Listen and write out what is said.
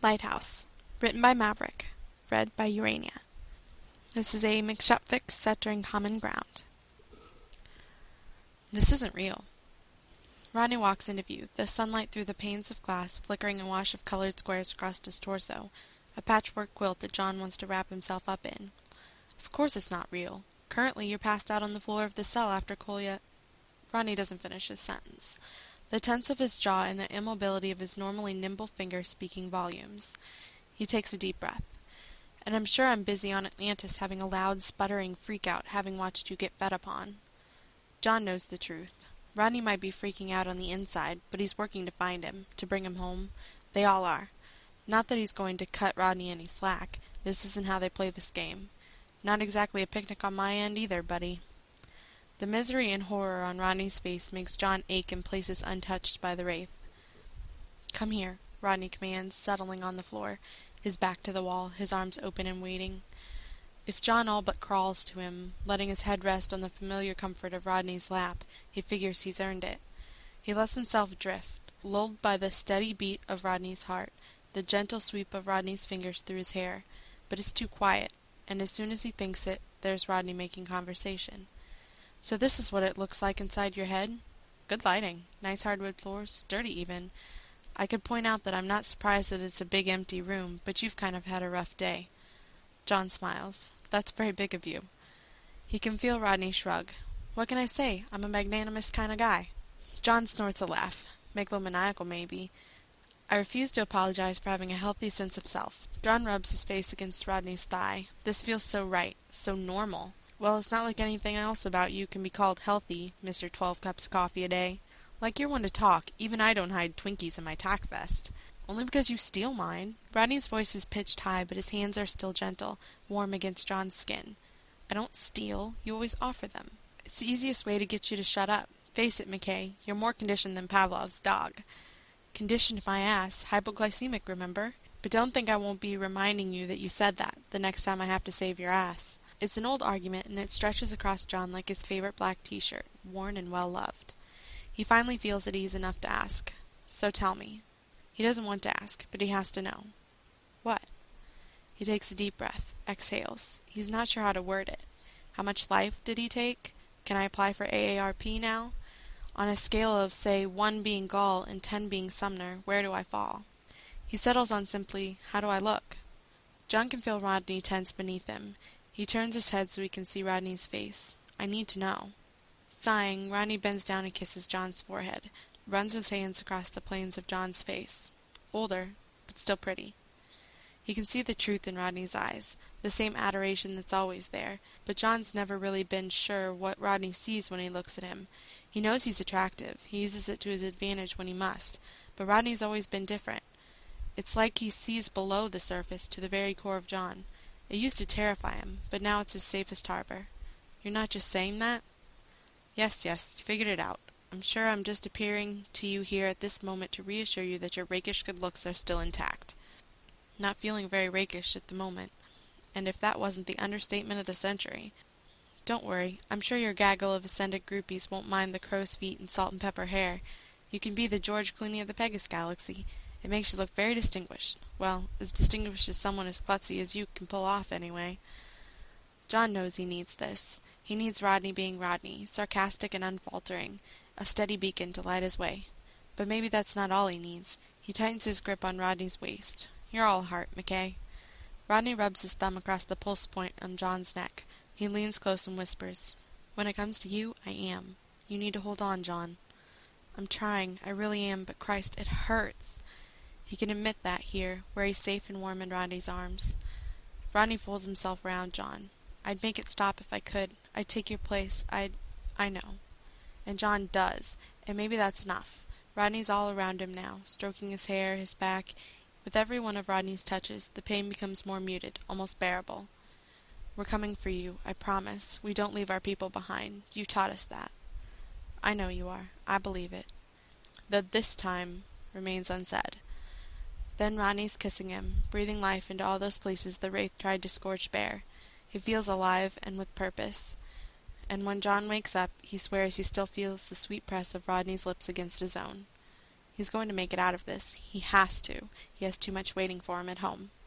Lighthouse. Written by Maverick. Read by Urania. This is a McShut fic set during Common Ground. This isn't real. Rodney walks into view, the sunlight through the panes of glass flickering a wash of colored squares across his torso, a patchwork quilt that John wants to wrap himself up in. Of course it's not real. Currently you're passed out on the floor of the cell after Kolya... Rodney doesn't finish his sentence. The tense of his jaw and the immobility of his normally nimble fingers speaking volumes. He takes a deep breath. And I'm sure I'm busy on Atlantis having a loud, sputtering freak-out having watched you get fed upon. John knows the truth. Rodney might be freaking out on the inside, but he's working to find him, to bring him home. They all are. Not that he's going to cut Rodney any slack. This isn't how they play this game. Not exactly a picnic on my end either, buddy. The misery and horror on Rodney's face makes John ache in places untouched by the wraith. "Come here," Rodney commands, settling on the floor, his back to the wall, his arms open and waiting. If John all but crawls to him, letting his head rest on the familiar comfort of Rodney's lap, he figures he's earned it. He lets himself drift, lulled by the steady beat of Rodney's heart, the gentle sweep of Rodney's fingers through his hair, but it's too quiet, and as soon as he thinks it, there's Rodney making conversation. "So this is what it looks like inside your head? Good lighting, nice hardwood floors, sturdy even. I could point out that I'm not surprised that it's a big empty room, but you've kind of had a rough day." John smiles. "That's very big of you." He can feel Rodney shrug. "What can I say? I'm a magnanimous kind of guy." John snorts a laugh. Megalomaniacal, maybe. "I refuse to apologize for having a healthy sense of self." John rubs his face against Rodney's thigh. This feels so right, so normal. Well, it's not like anything else about you can be called healthy, Mr. 12 cups of coffee a day. Like you're one to talk, even I don't hide Twinkies in my tack vest. Only because you steal mine. Rodney's voice is pitched high, but his hands are still gentle, warm against John's skin. "I don't steal. You always offer them. It's the easiest way to get you to shut up. Face it, McKay, you're more conditioned than Pavlov's dog." "Conditioned my ass. Hypoglycemic, remember? But don't think I won't be reminding you that you said that, the next time I have to save your ass." It's an old argument, and it stretches across John like his favorite black t-shirt, worn and well-loved. He finally feels at ease enough to ask, "So tell me." He doesn't want to ask, but he has to know. "What?" He takes a deep breath, exhales. He's not sure how to word it. How much life did he take? Can I apply for AARP now? On a scale of, say, 1 being Gall and 10 being Sumner, where do I fall? He settles on simply, "How do I look?" John can feel Rodney tense beneath him. He turns his head so he can see Rodney's face. "I need to know." Sighing, Rodney bends down and kisses John's forehead, runs his hands across the planes of John's face. Older, but still pretty. He can see the truth in Rodney's eyes, the same adoration that's always there, but John's never really been sure what Rodney sees when he looks at him. He knows he's attractive. He uses it to his advantage when he must, but Rodney's always been different. It's like he sees below the surface to the very core of John. It used to terrify him, but now it's his safest harbor. "You're not just saying that?" Yes, you figured it out. I'm sure I'm just appearing to you here at this moment to reassure you that your rakish good looks are still intact." Not feeling very rakish at the moment, and if that wasn't the understatement of the century. "Don't worry, I'm sure your gaggle of ascended groupies won't mind the crow's feet and salt and pepper hair. You can be the George Clooney of the Pegasus Galaxy. It makes you look very distinguished. Well, as distinguished as someone as klutzy as you can pull off, anyway." John knows he needs this. He needs Rodney being Rodney, sarcastic and unfaltering, a steady beacon to light his way. But maybe that's not all he needs. He tightens his grip on Rodney's waist. "You're all heart, McKay." Rodney rubs his thumb across the pulse point on John's neck. He leans close and whispers, "When it comes to you, I am. You need to hold on, John." "I'm trying, I really am, but Christ, it hurts." He can admit that here, where he's safe and warm in Rodney's arms. Rodney folds himself round John. "I'd make it stop if I could. I'd take your place. I know." And John does, and maybe that's enough. Rodney's all around him now, stroking his hair, his back. With every one of Rodney's touches, the pain becomes more muted, almost bearable. "We're coming for you, I promise. We don't leave our people behind. You taught us that." "I know you are. I believe it." The "this time" remains unsaid. Then Rodney's kissing him, breathing life into all those places the wraith tried to scorch bare. He feels alive and with purpose. And when John wakes up, he swears he still feels the sweet press of Rodney's lips against his own. He's going to make it out of this. He has to. He has too much waiting for him at home.